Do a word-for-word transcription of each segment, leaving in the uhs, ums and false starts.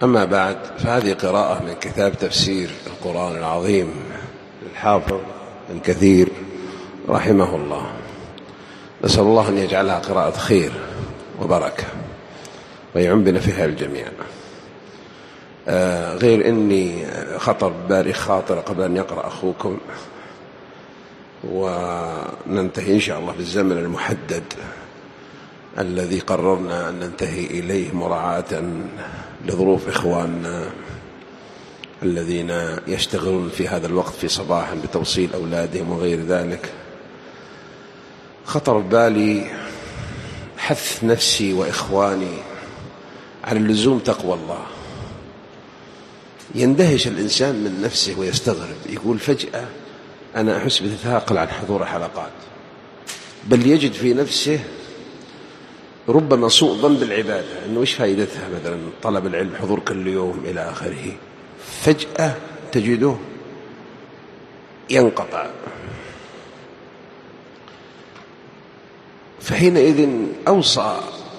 أما بعد، فهذه قراءة من كتاب تفسير القرآن العظيم للحافظ ابن كثير رحمه الله. نسأل الله أن يجعلها قراءة خير وبركة ويعم بنا فيها الجميع. آه غير أني خطر ببالي خاطر قبل أن يقرأ أخوكم، وننتهي إن شاء الله بالزمن المحدد الذي قررنا أن ننتهي إليه مراعاة لظروف إخواننا الذين يشتغلون في هذا الوقت في صباحا بتوصيل أولادهم وغير ذلك. خطر ببالي حث نفسي وإخواني على اللزوم تقوى الله. يندهش الإنسان من نفسه ويستغرب، يقول فجأة أنا أحس بتثاقل عن حضور حلقات، بل يجد في نفسه ربما سوء ظن بالعبادة، أنه إيش فائدتها مثلا طلب العلم، حضور كل يوم إلى آخره. فجأة تجده ينقطع. فحينئذ أوصى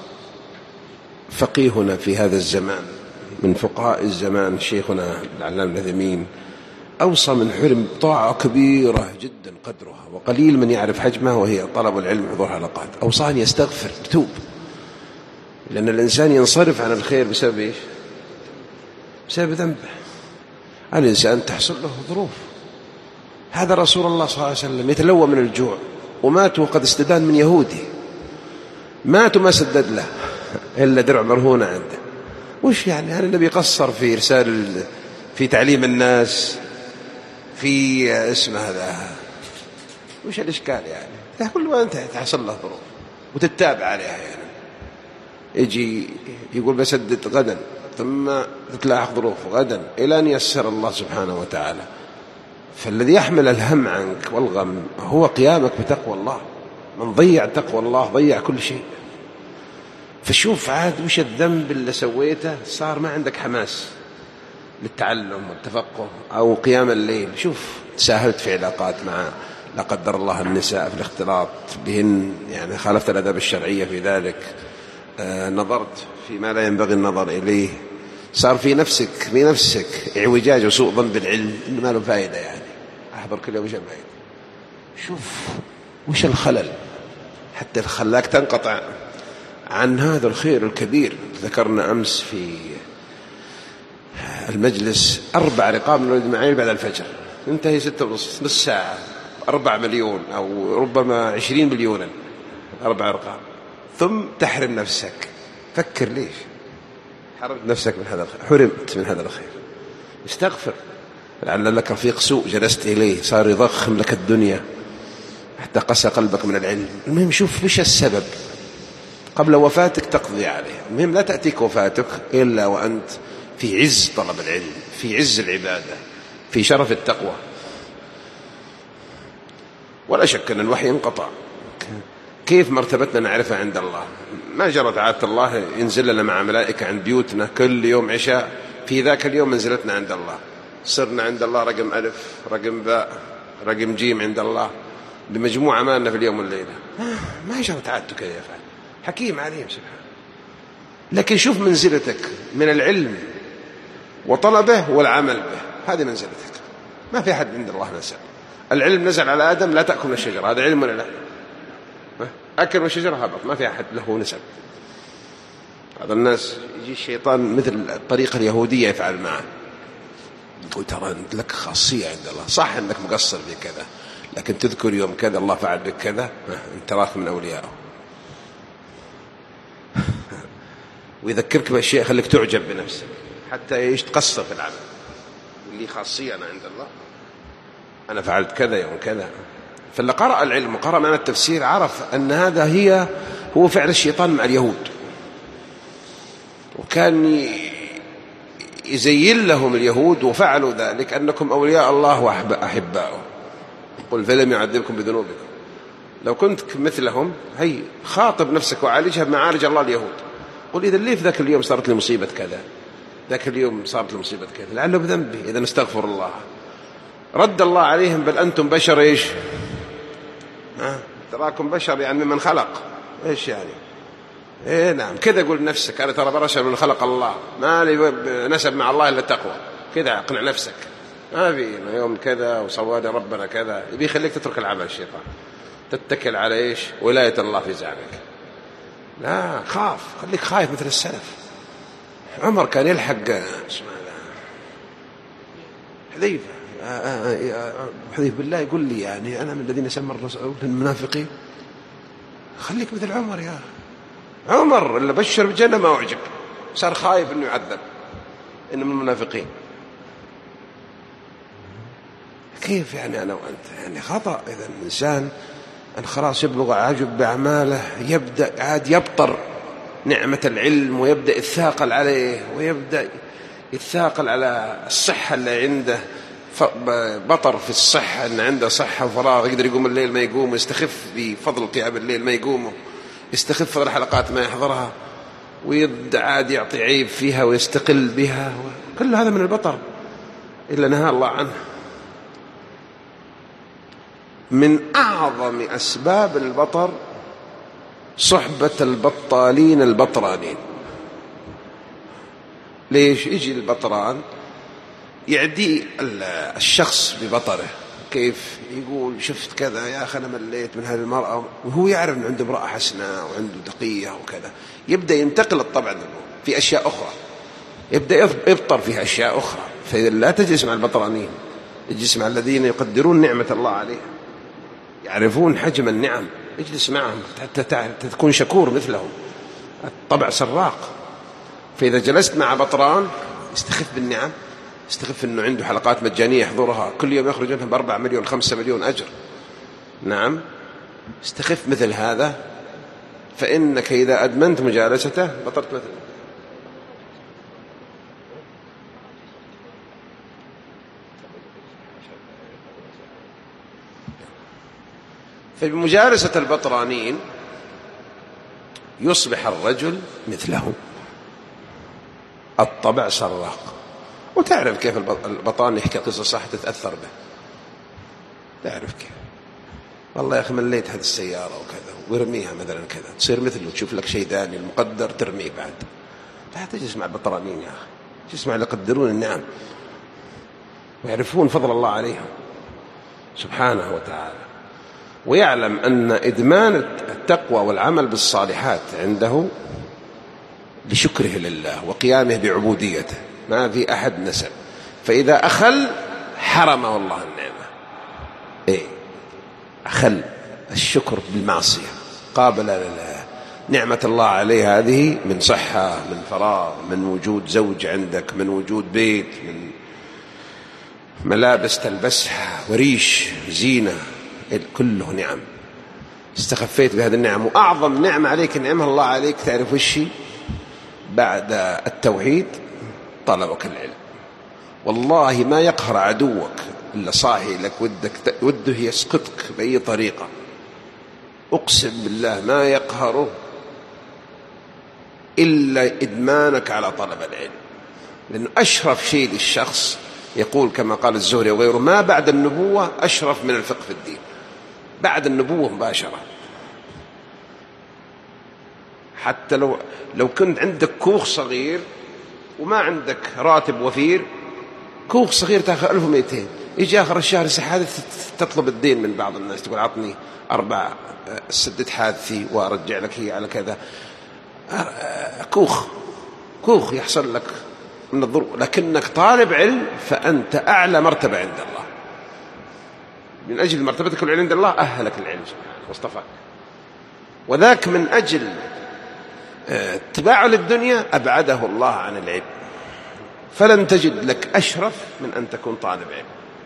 فقيهنا في هذا الزمان من فقهاء الزمان شيخنا العلامة العثيمين، أوصى من حرم طاعة كبيرة جدا قدرها وقليل من يعرف حجمها، وهي طلب العلم وحضور حلقات. أوصى أن يستغفر يتوب، لأن الإنسان ينصرف عن الخير بسبب إيش؟ بسبب ذنبه. الإنسان تحصل له ظروف. هذا رسول الله صلى الله عليه وسلم يتلوى من الجوع ومات وقد استدان من يهودي، مات وما سدد له إلا درع مرهونة عنده. وش يعني؟ هذا النبي قصر في إرسال، في تعليم الناس، في اسمه هذا، وش الإشكال يعني؟ كل ما أنت تحصل له ظروف وتتابع عليها. يعني يجي يقول بسدد غدا، ثم تتلاحق ظروف غدا، إلى أن يسر الله سبحانه وتعالى. فالذي يحمل الهم عنك والغم هو قيامك بتقوى الله. من ضيع تقوى الله ضيع كل شيء. فشوف عاد وش الذنب اللي سويته، صار ما عندك حماس للتعلم والتفقه أو قيام الليل. شوف تساهلت في علاقات مع لا قدر الله النساء، في الاختلاط بهن، يعني خالفت الأداب الشرعية في ذلك، آه نظرت فيما لا ينبغي النظر إليه، صار في نفسك في نفسك اعوجاج وسوء ظن بالعلم إنه ما له فائدة. يعني أحضر كل يوم وش الفائدة؟ شوف وش الخلل حتى خلاك تنقطع عن هذا الخير الكبير. ذكرنا أمس في المجلس أربع رقاب من الإجماعين بعد الفجر، انتهي ستة ونص، نص ساعة، أربع مليون أو ربما عشرين مليونا، أربع رقاب. ثم تحرم نفسك. فكر ليش حرمت نفسك من هذا الخير؟ حرمت من هذا الخير. استغفر، لعل لك رفيق سوء جلست إليه صار يضخم لك الدنيا حتى قسى قلبك من العلم. المهم شوف وش السبب قبل وفاتك تقضي عليه. المهم لا تأتيك وفاتك إلا وأنت في عز طلب العلم، في عز العبادة، في شرف التقوى. ولا شك أن الوحي انقطع. كيف مرتبتنا نعرفها عند الله؟ ما جرت عادة الله ينزل لنا مع ملائكة عند بيوتنا كل يوم عشاء، في ذاك اليوم منزلتنا عند الله، صرنا عند الله رقم ألف، رقم باء، رقم جيم عند الله بمجموع أماننا في اليوم والليلة. ما جرت عادته كذا يفعل، حكيم عليم سبحانه. لكن شوف منزلتك من العلم وطلبه والعمل به، هذه منزلتك. ما في أحد عند الله نزل. العلم نزل على آدم لا تأكل من الشجرة، هذا علم ولا لا؟ أكل من الشجرة هبط، ما في أحد له نسب. هذا الناس يجي الشيطان مثل الطريقة اليهودية يفعل معه، يقول ترى أنت لك خاصية عند الله، صح أنك مقصر في كذا، لكن تذكر يوم كذا الله فعل بك كذا، أنت تراك من أوليائه. ويذكرك بأشياء خليك تعجب بنفسك حتى ايش تقصر في العمل. اللي خاصية أنا عند الله، أنا فعلت كذا يوم كذا. فاللي قرأ العلم وقرأ معنا التفسير عرف أن هذا هي هو فعل الشيطان مع اليهود، وكان يزين لهم اليهود وفعلوا ذلك أنكم أولياء الله وأحباؤه. قل فلم يعذبكم بذنوبكم. لو كنت مثلهم هي خاطب نفسك وعالجها بمعالج الله اليهود. قل إذا ليه في ذاك اليوم صارت لي مصيبة كذا، ذاك اليوم صارت لي مصيبة كذا، لعله بذنبي، إذا نستغفر الله. رد الله عليهم بل أنتم بشر إيش؟ ها؟ تراكم بشر يعني ممن خلق. إيش يعني؟ إيه نعم كذا قول نفسك أنا ترى برشا من خلق الله ما لي نسب مع الله إلا التقوى، كذا أقنع نفسك ما في يوم كذا وصواد ربنا كذا. يبي يخليك تترك العمل الشيطان، تتكل على إيش؟ ولاية الله في زعمك. لا خاف، خليك خايف مثل السلف. عمر كان يلحق اسمه حذيفة، حذيفة بالله يقول لي يعني أنا من الذين سمى الرسول المنافقين. خليك مثل عمر يا عمر اللي بشر بالجنة ما أعجب، صار خايف إنه يعذب إنه من المنافقين. كيف يعني أنا وأنت؟ يعني خطأ. إذا الإنسان أن خلاص يبلغ عجب بأعماله يبدأ عاد يبطر نعمة العلم ويبدأ يتثاقل عليه ويبدأ يتثاقل على الصحة اللي عنده. بطر في الصحة أن عنده صحة وفراغ يقدر يقوم الليل ما يقوم، يستخف بفضل قيام الليل ما يقومه، يستخف فضل الحلقات ما يحضرها، ويبدأ عاد يعطي عيب فيها ويستقل بها. كل هذا من البطر إلا نهى الله عنه. من أعظم أسباب البطر صحبة البطالين البطرانين. ليش؟ يجي البطران يعدي الشخص ببطره، كيف يقول شفت كذا يا أخي أنا مليت من هذه المرأة، وهو يعرف أنه عنده امرأة حسناء وعنده دقية وكذا. يبدأ ينتقل الطبع في أشياء أخرى، يبدأ يبطر فيها أشياء أخرى. فإذا لا تجلس مع البطرانين، اجلس مع الذين يقدرون نعمة الله عليه، يعرفون حجم النعم، اجلس معهم حتى تكون شكور مثلهم. الطبع سراق. فإذا جلست مع بطران استخف بالنعم، استخف أنه عنده حلقات مجانية يحضرها كل يوم يخرج منها بأربع مليون خمسة مليون أجر، نعم استخف مثل هذا، فإنك إذا أدمنت مجالسته بطرت مثله. فبمجالسة البطرانين يصبح الرجل مثله. الطبع سراق. وتعرف كيف البطان يحكي قصة صح تتأثر به، تعرف كيف والله يا أخي مليت هذه السيارة وكذا ويرميها مثلا كذا، تصير مثله تشوف لك شيء ثاني المقدر ترميه بعد. لا تجلس مع البطرانين يا أخي، تجلس مع اللي يقدرون النعم ويعرفون فضل الله عليهم سبحانه وتعالى، ويعلم أن إدمان التقوى والعمل بالصالحات عنده لشكره لله وقيامه بعبوديته، ما في أحد نسب. فإذا أخل حرمه الله النعمة، إيه أخل الشكر بالمعصية، قابل نعمة الله عليه هذه من صحة، من فراغ، من وجود زوج عندك، من وجود بيت، من ملابس تلبسها وريش زينة، كله نعم. استخفيت بهذه النعم. وأعظم نعمة عليك نعمها الله عليك تعرف وشي بعد التوحيد؟ طلبك العلم. والله ما يقهر عدوك إلا صاحي لك ودك وده يسقطك بأي طريقة، أقسم بالله ما يقهره إلا إدمانك على طلب العلم. لأنه أشرف شيء للشخص، يقول كما قال الزهري وغيره ما بعد النبوة أشرف من الفقه في الدين، بعد النبوة مباشرة. حتى لو لو كنت عندك كوخ صغير وما عندك راتب وفير، كوخ صغير تأخذ ألف ومئتين، يجي آخر الشهر حادث تطلب الدين من بعض الناس، تقول عطني أربع سدد حادثي وأرجع لك هي على كذا. كوخ كوخ يحصل لك من الظروف، لكنك طالب علم فأنت أعلى مرتبة عند الله. من أجل مرتبتك العلم عند الله أهلك العلم سبحانه واصطفاك، وذاك من أجل اتباعه للدنيا أبعده الله عن العلم. فلن تجد لك أشرف من أن تكون طالب علم.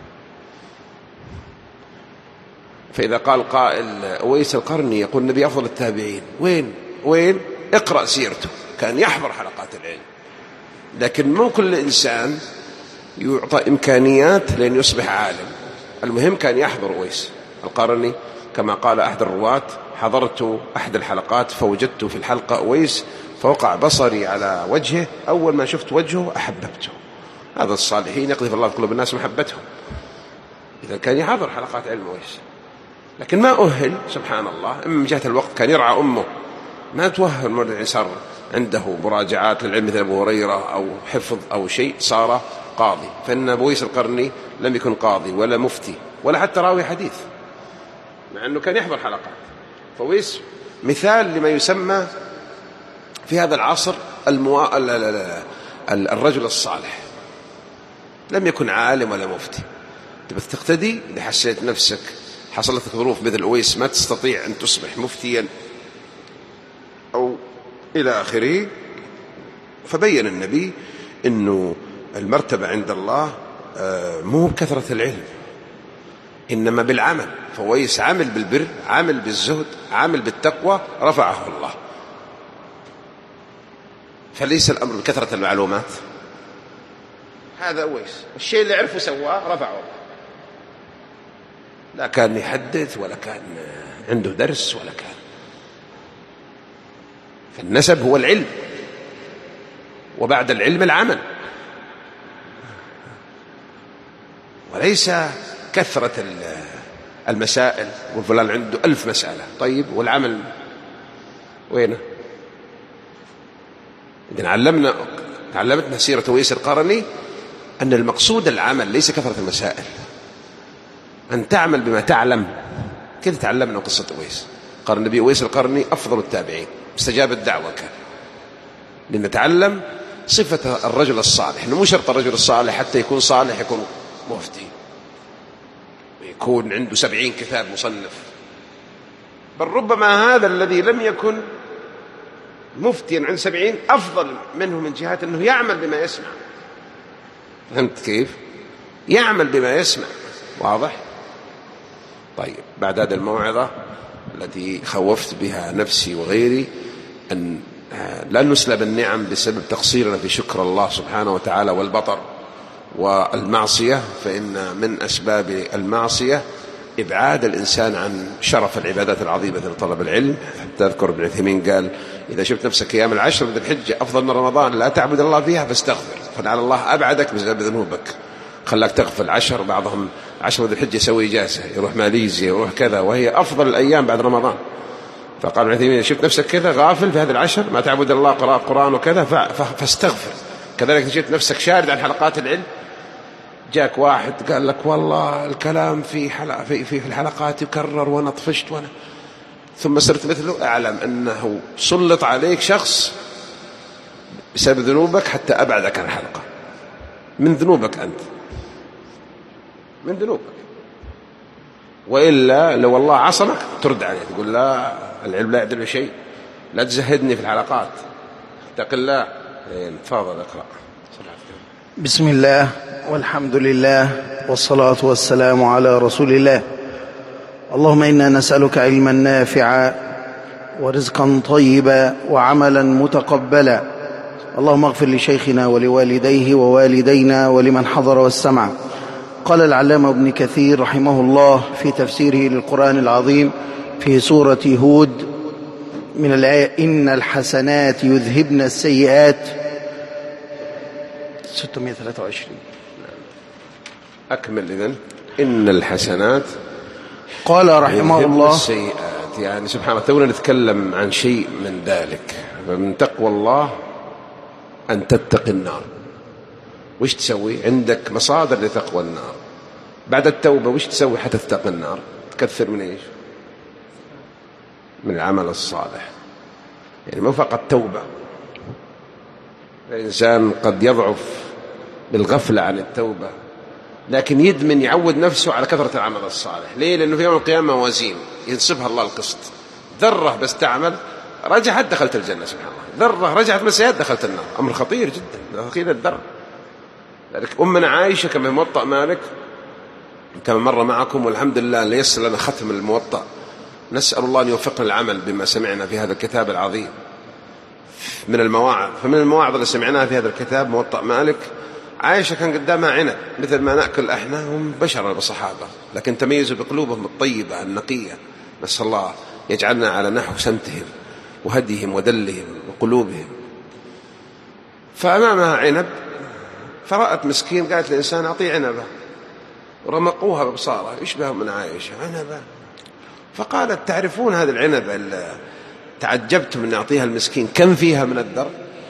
فإذا قال قائل أويس القرني يقول النبي أفضل التابعين، وين وين اقرأ سيرته، كان يحضر حلقات العلم. لكن مو كل إنسان يعطى إمكانيات لأن يصبح عالم. المهم كان يحضر أويس القرني كما قال أحد الرواة: حضرت أحد الحلقات فوجدت في الحلقة أويس فوقع بصري على وجهه، أول ما شفت وجهه أحببته. هذا الصالحين يقذف الله في قلوب الناس محبتهم. إذا كان يحضر حلقات علم أويس، لكن ما أهل سبحان الله. إما من جهة الوقت كان يرعى أمه ما توهم المرء صار عنده مراجعات للعلم مثل أبو هريرة أو حفظ أو شيء صار قاضي، فإن أبو أويس القرني لم يكن قاضي ولا مفتي ولا حتى راوي حديث، مع أنه كان يحضر حلقات. فأويس مثال لما يسمى في هذا العصر الموا... الرجل الصالح، لم يكن عالم ولا مفتي. تبى تقتدي إذا حسيت نفسك حصلت لك ظروف مثل أويس ما تستطيع أن تصبح مفتيا أو إلى آخره، فبين النبي أنه المرتبة عند الله مو بكثرة العلم إنما بالعمل. فأويس عمل بالبر، عمل بالزهد، عمل بالتقوى، رفعه الله. فليس الأمر بكثرة المعلومات، هذا أويس الشيء اللي عرفه سواه رفعه الله، لا كان يحدث ولا كان عنده درس ولا كان. فالنسب هو العلم، وبعد العلم العمل، وليس كثرة المسائل. وفلان عنده ألف مسألة، طيب والعمل وينه؟ إذن علمنا علمتنا سيرة أويس القرني أن المقصود العمل ليس كثرة المسائل، أن تعمل بما تعلم. كيف تعلمنا قصة أويس؟ قال النبي أويس القرني أفضل التابعين، استجاب الدعوة كان، لنتعلم صفة الرجل الصالح. إنه مو شرط الرجل الصالح حتى يكون صالح يكون مفتي ويكون عنده سبعين كتاب مصنف، بل ربما هذا الذي لم يكن مفتيا عن سبعين أفضل منه من جهة أنه يعمل بما يسمع. فهمت كيف؟ يعمل بما يسمع، واضح؟ طيب، بعد هذه الموعظة التي خوفت بها نفسي وغيري أن لا نسلب النعم بسبب تقصيرنا في شكر الله سبحانه وتعالى والبطر والمعصية، فإن من أسباب المعصية إبعاد الإنسان عن شرف العبادات العظيمة مثل طلب العلم. حتى أذكر ابن عثيمين قال: إذا شفت نفسك أيام العشر من الحجة أفضل من رمضان لا تعبد الله فيها فاستغفر، فلعل الله أبعدك بسبب ذنوبك، خلاك تغفل عشر. بعضهم عشر من الحجة يسوي إجازة، يروح ماليزيا، يروح كذا، وهي أفضل الأيام بعد رمضان. فقال ابن عثيمين: شفت نفسك كذا غافل في هذه العشر ما تعبد الله، قراءة قرآن وكذا، فاستغفر. كذلك شفت نفسك شارد عن حلقات العلم، جاك واحد قال لك: والله الكلام في حلقة في في الحلقات يكرر وأنا طفشت وأنا، ثم صرت مثله، أعلم أنه سلط عليك شخص بسبب ذنوبك حتى أبعدك عن الحلقة، من ذنوبك أنت، من ذنوبك. وإلا لو الله عصمك ترد عليه تقول: لا، العلم لا يعدل شيء، لا تزهدني في الحلقات، اتق الله. تفضل اقرأ. بسم الله والحمد لله والصلاة والسلام على رسول الله. اللهم إنا نسألك علما نافعا ورزقا طيبا وعملا متقبلا. اللهم اغفر لشيخنا ولوالديه ووالدينا ولمن حضر واستمع. قال العلامة ابن كثير رحمه الله في تفسيره للقرآن العظيم في سورة هود من الآية: إن الحسنات يذهبن السيئات، ستمائة وثلاثة وعشرين. أكمل إذن. إن الحسنات قال رحمه الله السيئات، يعني سبحان الله تونا نتكلم عن شيء من ذلك. فمن تقوى الله أن تتقي النار. وش تسوي؟ عندك مصادر لتقوى النار. بعد التوبة وش تسوي حتى تتقي النار؟ تكثر من إيش؟ من العمل الصالح. يعني مو فقط توبة، الإنسان قد يضعف بالغفلة عن التوبة، لكن يدمن يعود نفسه على كثرة العمل الصالح. ليه؟ لأنه في يوم القيامة موازين ينصبها الله القسط. ذرة بس تعمل رجعت دخلت الجنة، سبحان الله. ذرة رجعت من السيئات دخلت النار. أمر خطير جدا، خطير الذرة. ذلك أمنا عائشة كما موطأ مالك كما مر معكم، والحمد لله اللي يسر لنا ختم الموطأ. نسأل الله أن يوفقنا العمل بما سمعنا في هذا الكتاب العظيم من المواعظ. فمن المواعظ اللي سمعناها في هذا الكتاب موطأ مالك، عائشة كان قدامها عنب مثل ما نأكل احنا، هم بشر بصحابة، لكن تميزوا بقلوبهم الطيبة النقية. نسأل الله يجعلنا على نحو سمتهم وهديهم ودلهم وقلوبهم. فأمامها عنب، فرأت مسكين قالت الإنسان: أعطيه عنبة. ورمقوها ببصارة يشبه من عائشة عنبة. فقالت: تعرفون هذا العنب تعجبت من أعطيها المسكين كم فيها من الذر؟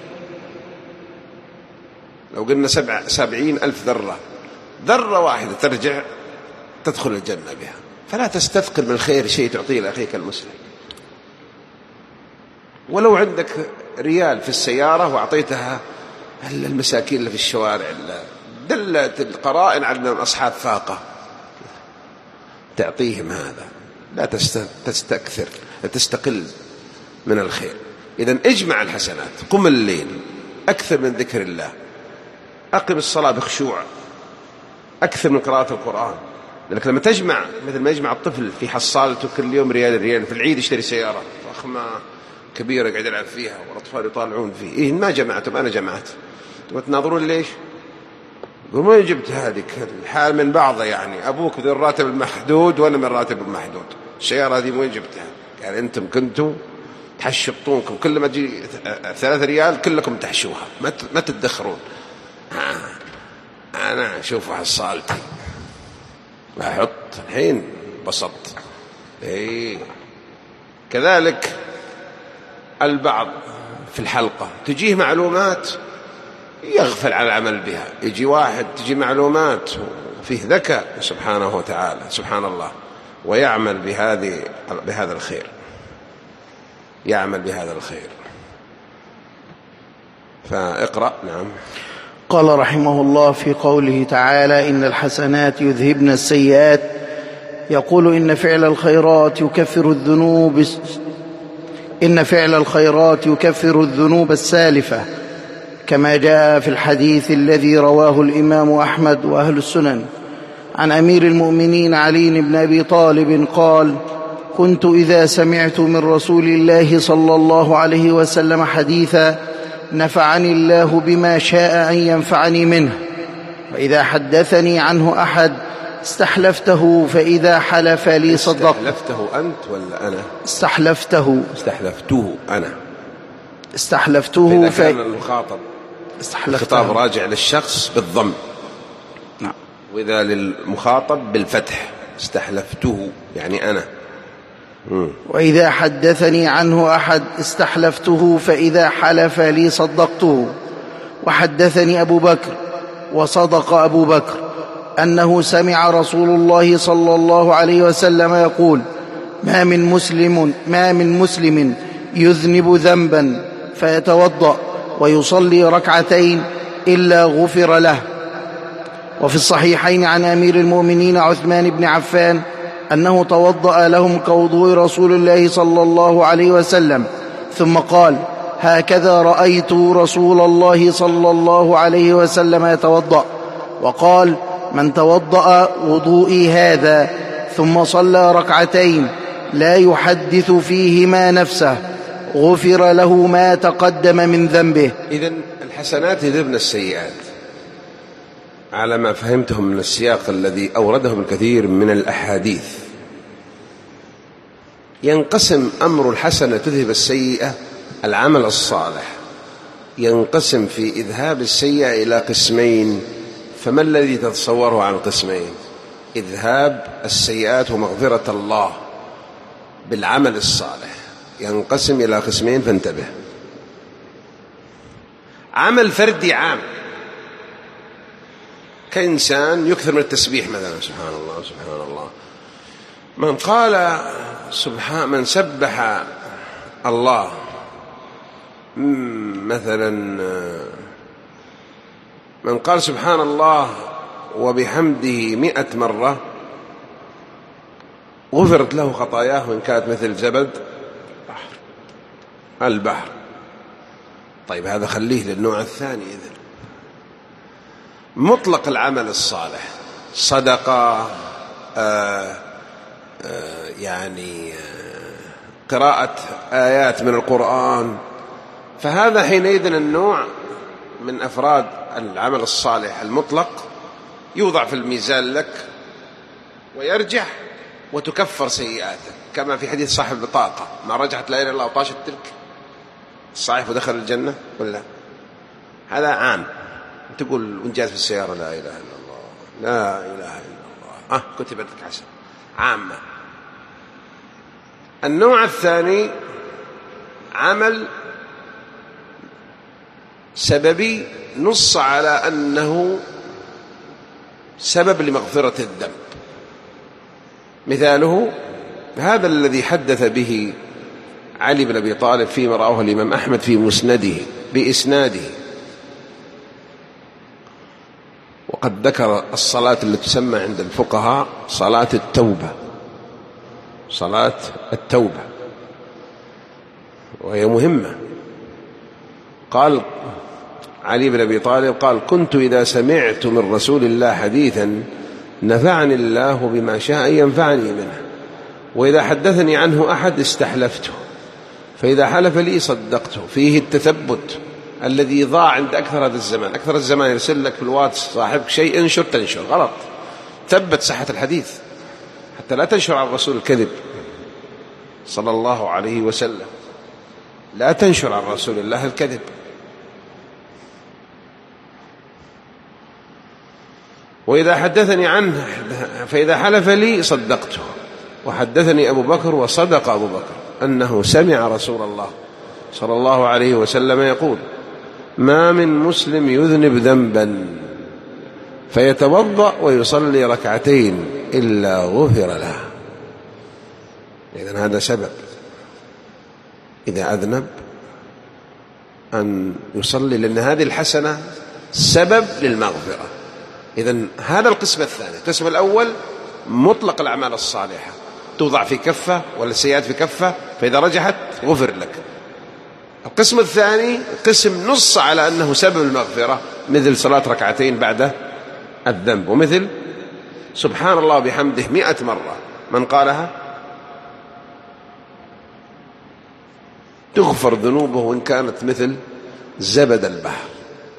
لو قلنا سبع سبعين ألف ذرة، ذرة واحدة ترجع تدخل الجنة بها. فلا تستثقل من الخير شيء تعطيه لأخيك المسلم. ولو عندك ريال في السيارة وأعطيتها المساكين اللي في الشوارع، دلت القرائن على أصحاب فاقة، تعطيهم هذا. لا تستكثر، لا تستقل من الخير. إذن اجمع الحسنات، قم الليل، أكثر من ذكر الله، أقم الصلاة بخشوع، أكثر من قراءة القرآن. لأنك لما تجمع مثل ما يجمع الطفل في حصالته كل يوم ريال ريال، في العيد يشتري سيارة فخمة كبيرة قاعد يلعب فيها والأطفال يطالعون فيه، إيه ما جمعتم؟ أنا جمعت. وتناظرون ليش؟ وما جبت هذه الحال من بعضها، يعني أبوك ذو الراتب المحدود وأنا من الراتب المحدود، السيارة هذه وين جبتها؟ قال يعني أنتم كنتوا تحشطونكم، كل ما تجي ثلاثة ريال كلكم تحشوها، ما ما تدخرون. أنا أشوف حصالتي أحط الحين بسط. إيه كذلك البعض في الحلقة تجيه معلومات يغفل على العمل بها، يجي واحد تجي معلومات فيه ذكاء سبحانه وتعالى سبحان الله ويعمل بهذه بهذا الخير، يعمل بهذا الخير. فاقرأ. نعم. قال رحمه الله في قوله تعالى: إن الحسنات يذهبن السيئات، يقول إن فعل الخيرات يكفر الذنوب إن فعل الخيرات يكفر الذنوب السالفة، كما جاء في الحديث الذي رواه الإمام أحمد وأهل السنن عن أمير المؤمنين علي بن أبي طالب قال: كنت إذا سمعت من رسول الله صلى الله عليه وسلم حديثا نفعني الله بما شاء أن ينفعني منه، وإذا حدثني عنه أحد استحلفته فإذا حلف لي صدقت. استحلفته أنت ولا أنا؟ استحلفته استحلفته أنا استحلفته ف... كان المخاطب الخطاب راجع للشخص بالضم، نعم، وإذا للمخاطب بالفتح استحلفته يعني أنا. مم. وإذا حدثني عنه أحد استحلفته فإذا حلف لي صدقته. وحدثني أبو بكر وصدق أبو بكر أنه سمع رسول الله صلى الله عليه وسلم يقول: ما من مسلم ما من مسلم يذنب ذنبا فيتوضأ ويصلي ركعتين إلا غفر له. وفي الصحيحين عن أمير المؤمنين عثمان بن عفان أنه توضأ لهم كوضوء رسول الله صلى الله عليه وسلم، ثم قال: هكذا رأيت رسول الله صلى الله عليه وسلم يتوضأ. وقال: من توضأ وضوئي هذا ثم صلى ركعتين لا يحدث فيهما نفسه غفر له ما تقدم من ذنبه. إذن الحسنات يذهبن السيئات على ما فهمته من السياق الذي أورده الكثير من الأحاديث. ينقسم أمر الحسنة تذهب السيئة، العمل الصالح ينقسم في إذهاب السيئة إلى قسمين، فما الذي تتصوره عن قسمين؟ إذهاب السيئات ومغفرة الله بالعمل الصالح ينقسم إلى قسمين، فانتبه. عمل فردي عام كإنسان يكثر من التسبيح مثلا، سبحان الله سبحان الله، من قال سبحان من سبح الله مثلا، من قال سبحان الله وبحمده مئة مرة غفرت له خطاياه وإن كانت مثل زبد البحر. طيب هذا خليه للنوع الثاني. إذن مطلق العمل الصالح، صدقة، آآ آآ يعني آآ قراءة آيات من القرآن، فهذا حينئذ النوع من أفراد العمل الصالح المطلق يوضع في الميزان لك ويرجح وتكفر سيئاته، كما في حديث صاحب البطاقة: ما رجعت لا إله إلا الله وطاشت تلك الصحيح ودخل الجنة ولا. هذا عام، تقول وانت جالس في السيارة لا إله إلا الله لا إله إلا الله، آه كتبت لك حسن، عامة. النوع الثاني عمل سببي نص على أنه سبب لمغفرة الذنب. مثاله هذا الذي حدث به علي بن أبي طالب فيما رواه الإمام أحمد في مسنده بإسناده، وقد ذكر الصلاة التي تسمى عند الفقهاء صلاة التوبة، صلاة التوبة، وهي مهمة. قال علي بن أبي طالب قال: كنت إذا سمعت من رسول الله حديثا نفعني الله بما شاء ينفعني منه، وإذا حدثني عنه أحد استحلفته، فإذا حلف لي صدقته. فيه التثبت الذي ضاع عند أكثر هذا الزمان. أكثر الزمان يرسل لك في الواتس صاحبك شيء انشر تنشر، غلط. ثبت صحة الحديث حتى لا تنشر على الرسول الكذب صلى الله عليه وسلم، لا تنشر على رسول الله الكذب. وإذا حدثني عنه فإذا حلف لي صدقته. وحدثني أبو بكر وصدق أبو بكر أنه سمع رسول الله صلى الله عليه وسلم يقول: ما من مسلم يذنب ذنبا فيتوضأ ويصلي ركعتين إلا غفر له. إذن هذا سبب إذا أذنب أن يصلي، لأن هذه الحسنة سبب للمغفرة. إذن هذا القسم الثاني. القسم الأول مطلق الأعمال الصالحة توضع في كفة ولا السيئات في كفة، فإذا رجحت غفر لك. القسم الثاني قسم نص على أنه سبب المغفرة، مثل صلاة ركعتين بعد الذنب، ومثل سبحان الله بحمده مئة مرة من قالها تغفر ذنوبه وإن كانت مثل زبد البحر.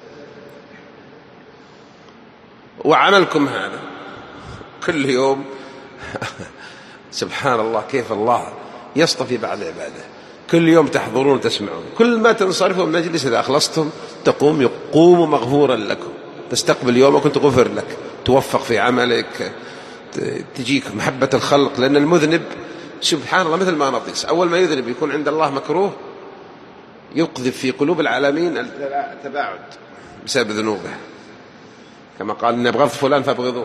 وعملكم هذا كل يوم سبحان الله كيف الله يصطفي بعد عباده. كل يوم تحضرون تسمعون، كل ما تنصرفوا من مجلس إذا أخلصتم تقوم يقوم مغفورا لكم، تستقبل يومك وأنت غفر لك، توفق في عملك، تجيك محبة الخلق. لأن المذنب سبحان الله مثل ما نطيس، أول ما يذنب يكون عند الله مكروه، يقذف في قلوب العالمين التباعد بسبب ذنوبه، كما قال: إن أبغض فلان فابغضوه.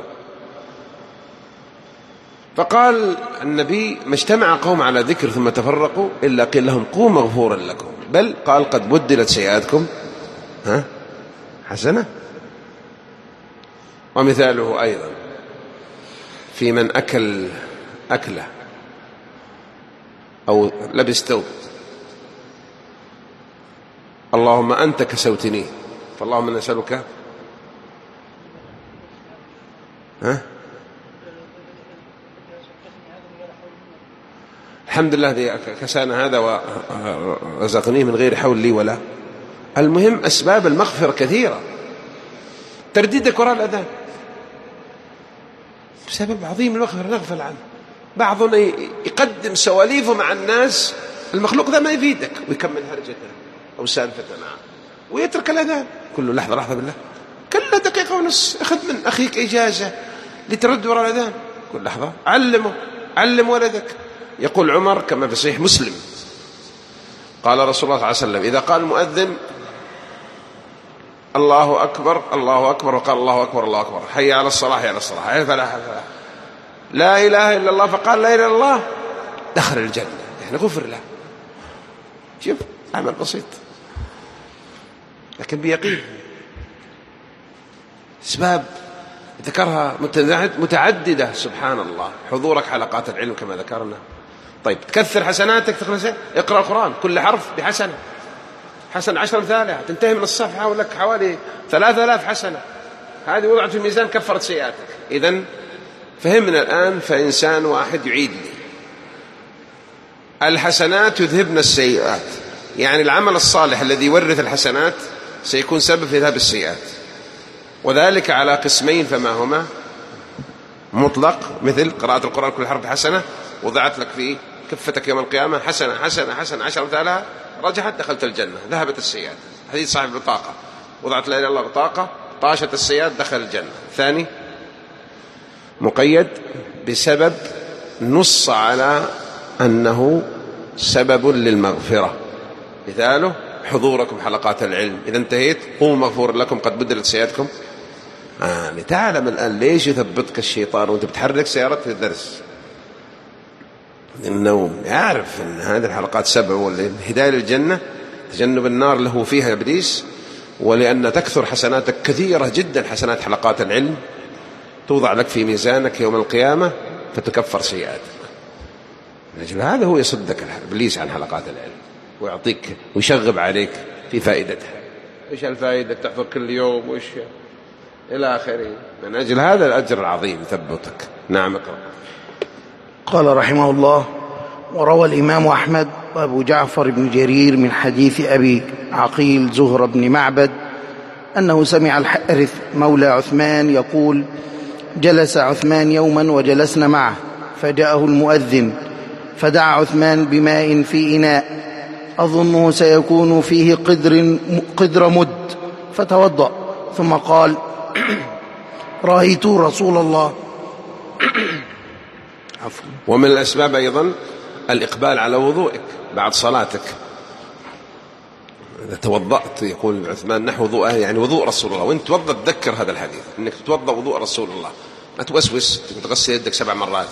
فقال النبي: ما اجتمع قوم على ذكر ثم تفرقوا إلا قيل لهم قوموا مغفورا لكم، بل قال: قد بدلت سيئاتكم ها حسنة. ومثاله أيضا في من أكل أكله أو لبس ثوب: اللهم أنت كسوتني فاللهم نسألك ها الحمد لله كسانا هذا ورزقنيه من غير حول لي ولا. المهم أسباب المغفرة كثيرة. ترديدك وراء الأذان سبب عظيم المغفرة نغفل عنه. بعضنا يقدم سواليفه مع الناس، المخلوق ذا ما يفيدك، ويكمل هرجته أو سالفته معه ويترك الأذان. كله لحظة لحظة بالله، كله دقيقة ونص، أخذ من أخيك إجازة لترد وراء الأذان. كل لحظة علمه، علم ولدك. يقول عمر كما في صحيح مسلم قال رسول الله صلى الله عليه وسلم: إذا قال المؤذن الله أكبر الله أكبر وقال الله أكبر الله أكبر، حي على الصلاة حي على الصلاة حي على الفلاح الفلاح، لا إله إلا الله، فقال لا إله إلا الله، دخل الجنة، يعني غفر له. شوف عمل بسيط لكن بيقين. أسباب ذكرها متعددة سبحان الله. حضورك حلقات العلم كما ذكرنا. طيب تكثر حسناتك، اقرأ القرآن كل حرف بحسنة، حسن عشر أمثالها، تنتهي من الصفحة ولك حوالي ثلاثة آلاف حسنة، هذه وضعت في الميزان كفرت سيئاتك. إذن فهمنا الآن. فإنسان واحد يعيد لي: الحسنات يذهبن السيئات، يعني العمل الصالح الذي يورث الحسنات سيكون سبب في ذهاب السيئات، وذلك على قسمين فما هما: مطلق مثل قراءة القرآن كل حرف حسنة، وضعت لك في كفتك يوم القيامة حسنة حسنة حسنة عشر أمثالها، رجحت دخلت الجنة، ذهبت السيئات. حديث صاحب البطاقة: وضعت لا إله إلا الله بطاقة، طاشت السيئات، دخل الجنة. ثاني مقيد بسبب نص على أنه سبب للمغفرة، مثاله حضوركم حلقات العلم، إذا انتهيت قوموا مغفور لكم قد بدلت سيئاتكم. آه تعلم الآن ليش يثبتك الشيطان وانت بتحرك سيارتك الدرس النوم، يعرف أن هذه الحلقات سبع، والهداية للجنة تجنب النار له فيها إبليس، ولأن تكثر حسناتك كثيرة جدا، حسنات حلقات العلم توضع لك في ميزانك يوم القيامة فتكفر سيئاتك. نجل هذا هو يصدك إبليس عن حلقات العلم ويعطيك ويشغب عليك في فائدتها. إيش الفائدة؟ تحفظ كل يوم وإيش إلى آخره. من أجل هذا الأجر العظيم يثبتك. نعم اقرأ. قال رحمه الله: وروى الإمام أحمد وأبو جعفر بن جرير من حديث أبي عقيل زهر بن معبد أنه سمع الحارث مولى عثمان يقول: جلس عثمان يوما وجلسنا معه، فجاءه المؤذن فدعا عثمان بماء في إناء أظنه سيكون فيه قدر, قدر مد، فتوضأ ثم قال: رأيت رسول الله. عفوا. ومن الأسباب أيضا الإقبال على وضوئك بعد صلاتك. إذا توضأت يقول عثمان نحو وضوءه، يعني وضوء رسول الله، وانت توضأ تذكر هذا الحديث انك تتوضأ وضوء رسول الله، ما توسوس تغسل يدك سبع مرات.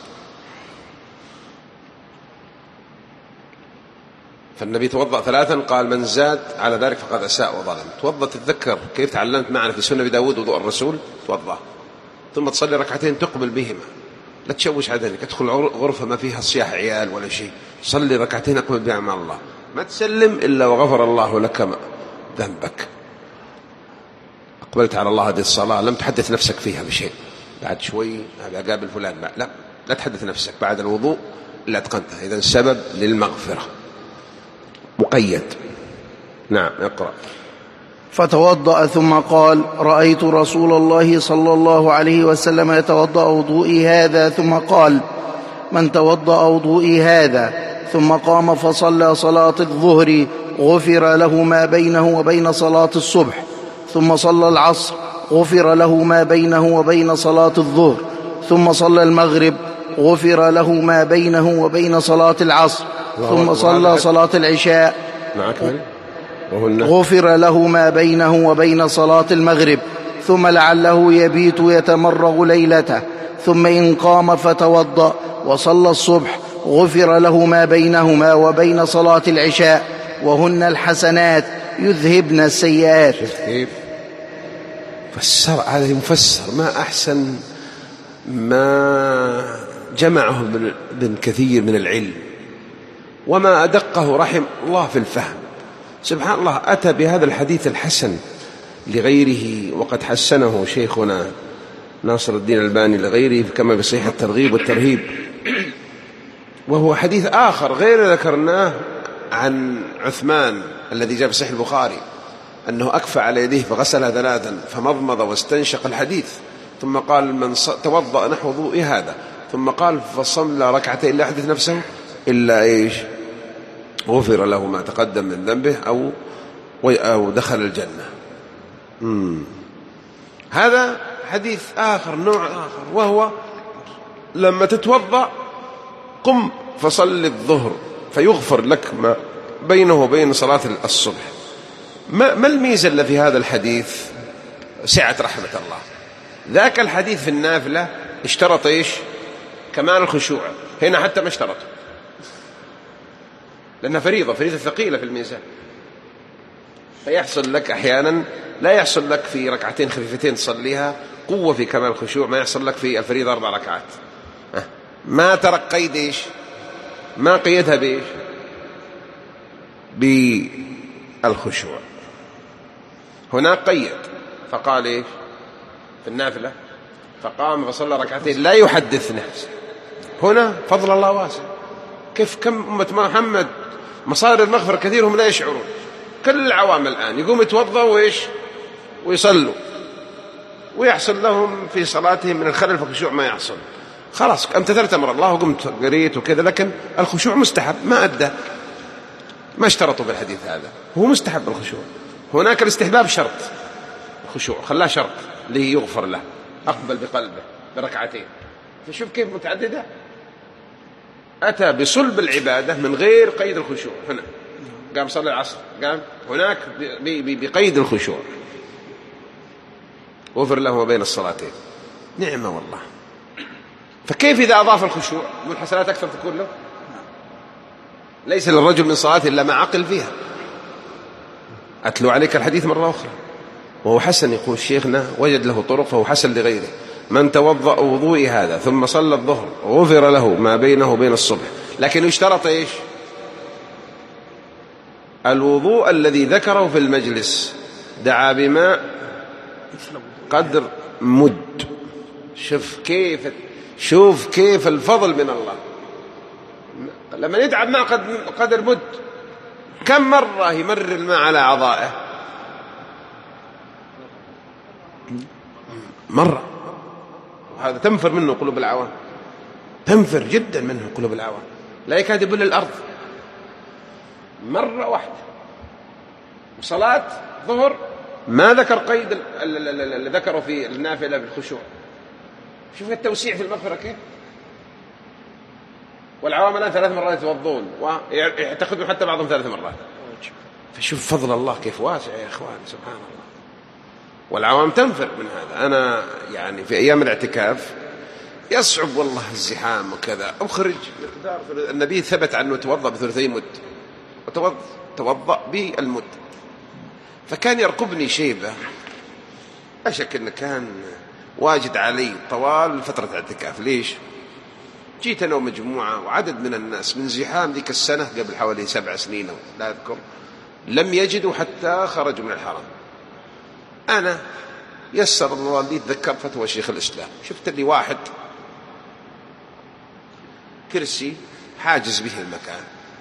فالنبي توضأ ثلاثا قال من زاد على ذلك فقد أساء وظلم. توضأ تتذكر كيف تعلمت معنا في سنة داود وضوء الرسول، توضأ ثم تصلي ركعتين تقبل بهما، لا تشوش عدلك، ادخل غرفة ما فيها صياح عيال ولا شيء، صلي ركعتين اقبل بها مع الله، ما تسلم إلا وغفر الله لك ذنبك. أقبلت على الله هذه الصلاة لم تحدث نفسك فيها بشيء، بعد شوي أقابل فلان، لا لا تحدث نفسك بعد الوضوء إلا أتقنتها. إذن سبب للمغفرة مقيد. نعم اقرأ. فتوضأ ثم قال: رأيت رسول الله صلى الله عليه وسلم يتوضأ وضوئي هذا، ثم قال: من توضأ وضوئي هذا ثم قام فصلى صلاة الظهر غفر له ما بينه وبين صلاة الصبح، ثم صلى العصر غفر له ما بينه وبين صلاة الظهر، ثم صلى المغرب غفر له ما بينه وبين صلاة العصر، ثم صلى صلاة العشاء غفر له ما بينه وبين صلاة المغرب، ثم لعله يبيت يتمرغ ليلته، ثم إن قام فتوضأ وصلى الصبح غفر له ما بينهما وبين صلاة العشاء، وهن الحسنات يذهبن السيئات. شوف كيف فسر هذا مفسر، ما أحسن ما جمعه من كثير من العلم وما أدقه رحم الله في الفهم. سبحان الله، أتى بهذا الحديث الحسن لغيره، وقد حسنه شيخنا ناصر الدين الألباني لغيره كما بصحيح الترغيب والترهيب، وهو حديث آخر غير ذكرناه عن عثمان الذي جاء في صحيح البخاري أنه أكفى على يديه فغسلها ثلاثا فمضمض واستنشق الحديث، ثم قال من توضأ نحو وضوئي هذا، ثم قال فصلى ركعتين لا يحدث نفسه إلا إيش غفر له ما تقدم من ذنبه أو أو دخل الجنة. مم. هذا حديث آخر، نوع آخر، وهو لما تتوضأ قم فصل الظهر فيغفر لك ما بينه وبين صلاة الصبح. ما, ما الميزة اللي في هذا الحديث؟ سعة رحمة الله. ذاك الحديث في النافلة اشترط إيش؟ كمال الخشوع، هنا حتى ما اشترط، لأنها فريضة فريضة ثقيلة في الميزان، فيحصل لك أحيانا لا يحصل لك في ركعتين خفيفتين تصليها قوة في كمال الخشوع، ما يحصل لك في الفريضة أربع ركعات. ما ترك قيد إيش؟ ما قيدها بإيش؟ بالخشوع. هناك قيد فقال إيش في النافلة فقام فصلى ركعتين لا يحدث نفسه. هنا فضل الله واسع. كيف كم أمة محمد مصادر المغفرة كثير هم لا يشعرون. كل العوام الآن يقوم يتوضأ وإيش ويصلوا ويحصل لهم في صلاتهم من الخلل في الخشوع ما يحصل. خلاص امتثلت أمر الله وقمت قريت وكذا، لكن الخشوع مستحب ما أدى، ما اشترطوا بالحديث هذا، هو مستحب الخشوع. هناك الاستحباب شرط، الخشوع خلاه شرط ليغفر له، أقبل بقلبه بركعتين. فشوف كيف متعددة، أتى بصلب العبادة من غير قيد الخشوع هنا، قام صلى العصر، قام هناك بقيد الخشوع، غفر له ما بين الصلاتين. نعمة والله. فكيف إذا أضاف الخشوع والحسنات أكثر تكون له؟ ليس للرجل من صلاة إلا ما عقل فيها. أتلو عليك الحديث مرة أخرى وهو حسن، يقول شيخنا وجد له طرق فهو حسن لغيره: من توضأ وضوئي هذا ثم صلى الظهر غفر له ما بينه وبين الصبح. لكن يشترط إيش؟ الوضوء الذي ذكره في المجلس، دعا بماء قدر مد. شوف كيف شوف كيف الفضل من الله. لما يدعى بماء قدر مد، كم مرة يمرر الماء على أعضائه؟ مرة. وهذا تنفر منه قلوب العوام، تنفر جدا منه قلوب العوام، لا يكاد يبل الأرض. مرة واحدة. وصلاة ظهر ما ذكر قيد اللي ذكره في النافلة بالخشوع. شوف التوسيع في المغفرة كيف. والعوام الآن ثلاث مرات يتوضون ويعتقدون حتى بعضهم ثلاث مرات. فشوف فضل الله كيف واسع يا إخوان، سبحان الله. والعوام تنفر من هذا. أنا يعني في أيام الاعتكاف يصعب والله الزحام وكذا، أخرج مقدار. النبي ثبت عنه توضأ بثلثي مد، وتوضأ بالمد. فكان يرقبني شيبة، أشك أنه كان واجد علي طوال فترة الاعتكاف. ليش؟ جيت أنا ومجموعة وعدد من الناس من زحام ذيك السنة قبل حوالي سبع سنين أو لا أذكر، لم يجدوا حتى خرجوا من الحرم. أنا يسر الله لي تذكر فتوى شيخ الإسلام، شفت لي واحد كرسي حاجز به المكان.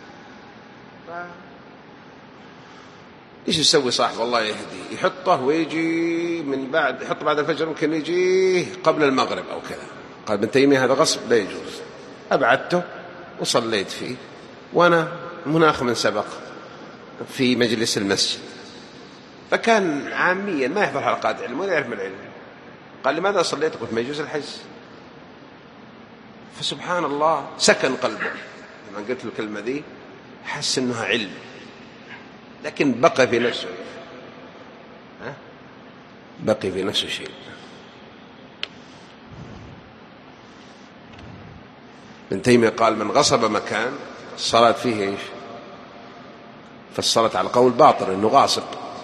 إيش يسوي صاحب الله يهدي؟ يحطه ويجي من بعد، يحط بعد الفجر، ممكن يجي قبل المغرب أو كذا. قال ابن تيمية هذا غصب لا يجوز. أبعدته وصليت فيه، وأنا مناخ من سبق في مجلس المسجد. فكان عاميا ما يحضر حلقات علم ولا يعرف من العلم. قال لماذا صليت؟ قلت ما يجوز الحج. فسبحان الله سكن قلبه لما قلت له الكلمة ذي، حس أنها علم، لكن بقى في نفسه ها؟ بقي في نفسه شيء. ابن تيمية قال من غصب مكان الصلاة فيه إيش؟ فالصلاة على قول باطل إنه غاصب.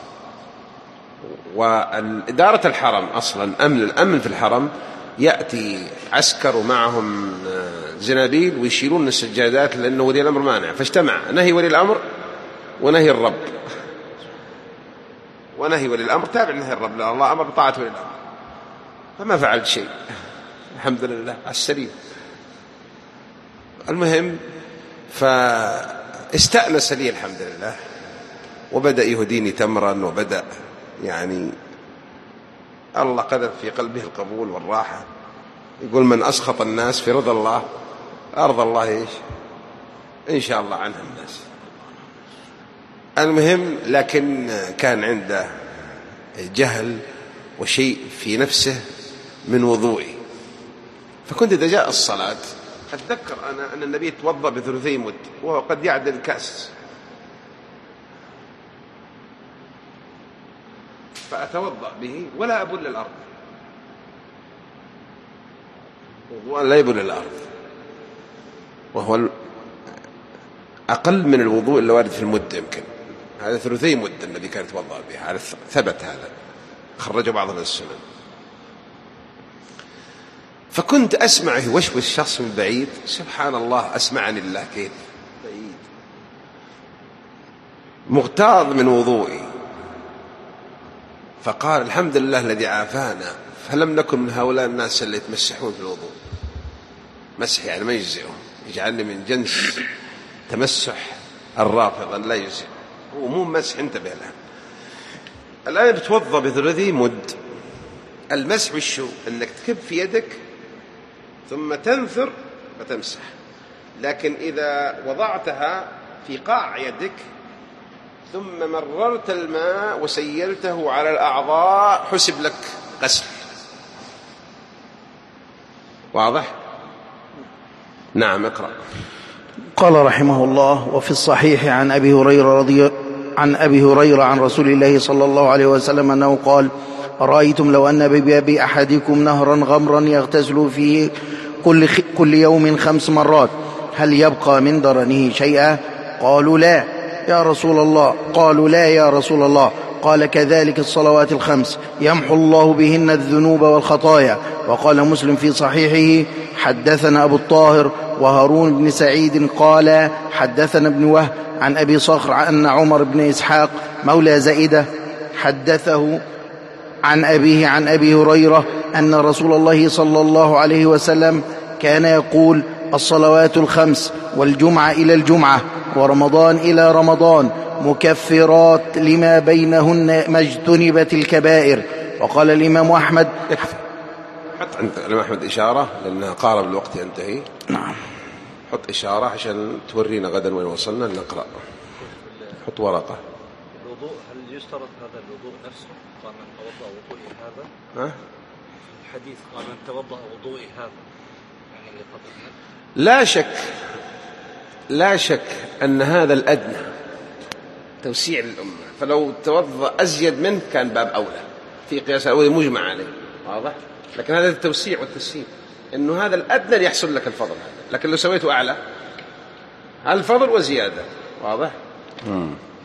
وإدارة الحرم أصلا أمن الأمن في الحرم، يأتي عسكر ومعهم زنابيل ويشيلون السجادات لأنه ولي الأمر مانع. فاجتمع نهي ولي الأمر ونهي الرب، ونهي ولي الأمر تابع نهي الرب، لأن الله أمر بطاعة ولي الأمر. فما فعلت شيء الحمد لله على السليم. المهم فاستأنس لي الحمد لله، وبدأ يهديني تمرا، وبدأ يعني الله قذف في قلبه القبول والراحة. يقول من أسخط الناس في رضا الله أرضى الله إيش إن شاء الله عنها الناس. المهم لكن كان عنده جهل وشيء في نفسه من وضوئي. فكنت إذا جاء الصلاة أتذكر أنا أن النبي توضأ بثلثي مد وهو قد يعدل كأس، فأتوضأ به ولا أبل الأرض، وضوء لا يبل الأرض، وهو أقل من الوضوء اللي وارد في المد. يمكن هذا ثلثي مد الذي كان يتوضأ به، ثبت هذا، خرجه بعض السنن. فكنت أسمع يوشوش الشخص من بعيد، سبحان الله أسمعني الله كيف بعيد، مغتاظ من وضوئي. فقال الحمد لله الذي عافانا، فلم نكن من هؤلاء الناس اللي يتمسحون في الوضوء. مسح يعني ما يجزئهم، يجعلني من جنس تمسح الرافض لا يجزئ، هو مو مسح. انتبه الآن الآن بتوضأ بثلثي مد. المسح والشو أنك تكب في يدك ثم تنثر فتمسح، لكن إذا وضعتها في قاع يدك ثم مررت الماء وسيلته على الأعضاء حسب لك غسل. واضح؟ نعم اقرأ. قال رحمه الله: وفي الصحيح عن أبي هريرة رضي عن أبي هريرة عن رسول الله صلى الله عليه وسلم أنه قال: أرأيتم لو أن بباب أحدكم نهرا غمرا يغتسل فيه كل, كل يوم خمس مرات هل يبقى من درنه شيئا؟ قالوا لا يا رسول الله قالوا لا يا رسول الله. قال: كذلك الصلوات الخمس يمحو الله بهن الذنوب والخطايا. وقال مسلم في صحيحه: حدثنا أبو الطاهر وهارون بن سعيد قال حدثنا ابن وهب عن أبي صخر أن عمر بن إسحاق مولى زائدة حدثه عن أبيه عن أبي هريرة أن رسول الله صلى الله عليه وسلم كان يقول: الصلوات الخمس والجمعة إلى الجمعة ورمضان إلى رمضان مكفرات لما بينهن ما اجتنبت الكبائر. وقال الإمام أحمد: يكفي، حط عند الإمام أحمد إشارة لأنها قارب الوقت ينتهي. نعم، حط إشارة عشان تورينا غدا وين وصلنا نقرأ. حط ورقة. الوضوء هل يشترط هذا الوضوء نفسه؟ قال من توضأ وضوئي هذا. ها؟ الحديث قال من توضأ وضوئي هذا، يعني اللي قبلنا. لا شك لا شك أن هذا الأدنى توسيع للأمة، فلو توضأ أزيد منه كان باب أولى في قياس الأول مجمع عليه، واضح؟ لكن هذا التوسيع والتسهيل، إنه هذا الأدنى يحصل لك الفضل هذا، لكن لو سويته أعلى الفضل وزيادة، واضح؟ مم.